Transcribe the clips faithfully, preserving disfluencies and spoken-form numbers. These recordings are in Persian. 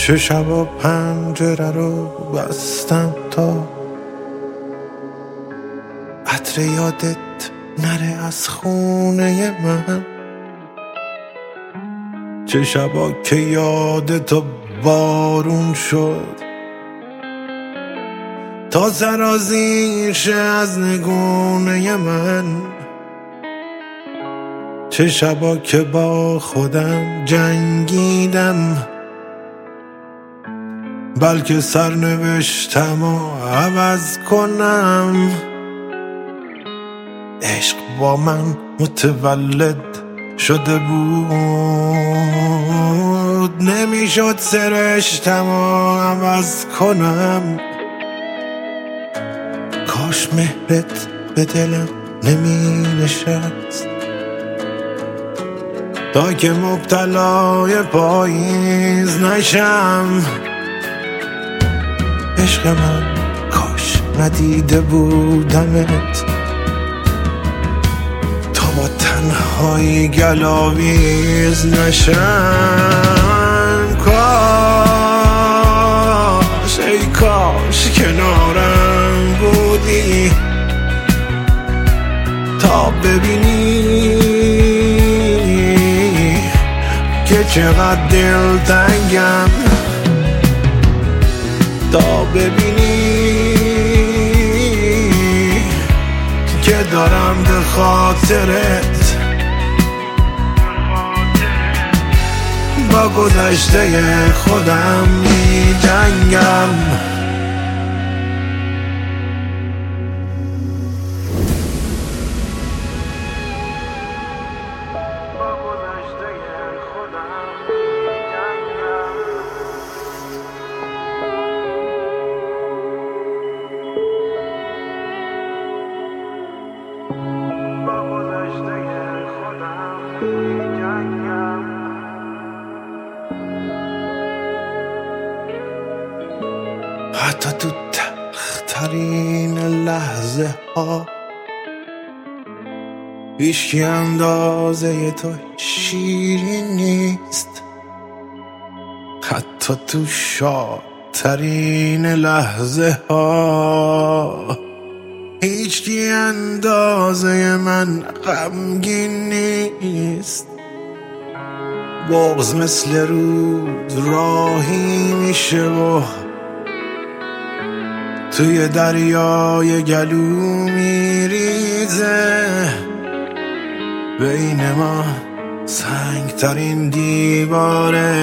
چه شبا پنجره رو بستم تا عطر یادت نره از خونه من، چه شبا که یادتو بارون شد تا سرازیر شه از نگونه من، چه شبا که با خودم جنگیدم بلکه سرنوشتم و عوض کنم. عشق با من متولد شده بود، نمیشد سرشتم و عوض کنم. کاش مهرت به دلم نمی نشست تا که مبتلای پاییز نشم. عشق من کاش ندیده بودمت تا با تنهایی گلاویز نشم. کاش ای کاش کنارم بودی تا ببینی که چقدر دلتنگم، تا ببینی که دارم به خاطرت با گذشته خودم می جنگم. حتی تو تلخترین لحظه ها هیچکی اندازه تو شیرین نیست، حتی تو شادترین لحظه ها هیچکی اندازه من غمگین نیست. بغض مثل رود راهی میشه و توی دریای گلو میریزه، بین ما سنگترین دیواره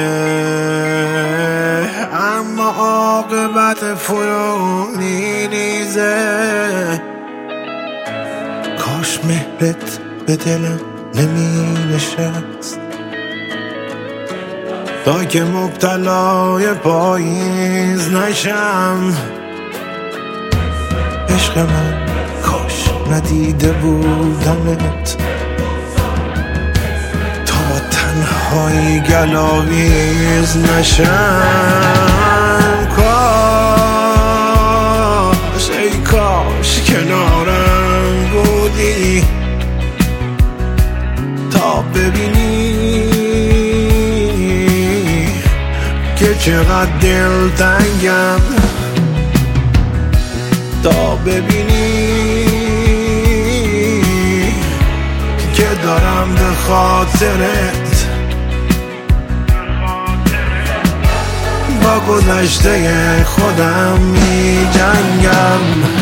اما عاقبت فرو میریزه. کاش مهرت به دلم نمی نشست تا که مبتلای پاییز نشم. عشق من کاش ندیده بودمت تا با تنهایی گلاویز نشم. کاش ای کاش کنارم بودی تا ببینی که چقدر دلتنگم، تا ببینی که دارم به خاطرت با گذشته خودم می جنگم.